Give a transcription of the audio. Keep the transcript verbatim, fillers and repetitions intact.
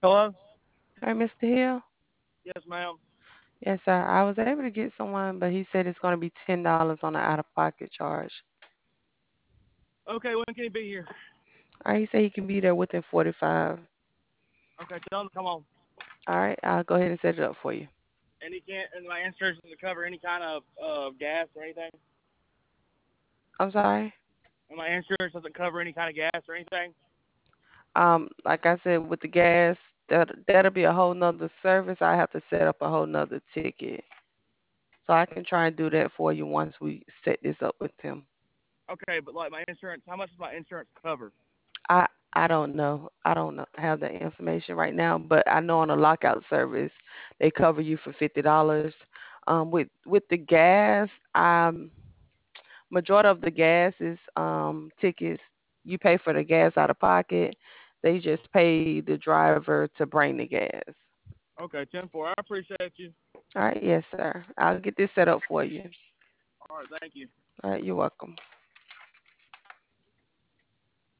Hello? All right, Mister Hill. Yes, ma'am. Yes, sir. I was able to get someone, but he said it's going to be ten dollars on the out-of-pocket charge. Okay, when can he be here? All right, he said he can be there within forty-five. Okay, tell him to come on. All right, I'll go ahead and set it up for you. And he can't, and my insurance doesn't cover any kind of uh, gas or anything. I'm sorry. And my insurance doesn't cover any kind of gas or anything. Um, like I said, with the gas, that that'll be a whole nother service. I have to set up a whole nother ticket, so I can try and do that for you once we set this up with him. Okay, but like my insurance, how much does my insurance cover? I I don't know. I don't know, have the information right now, but I know on a lockout service they cover you for fifty dollars. Um, with with the gas, um, majority of the gas is um tickets. You pay for the gas out of pocket. They just pay the driver to bring the gas. Okay, ten four. I appreciate you. All right, yes, sir. I'll get this set up for you. All right, thank you. All right, you're welcome.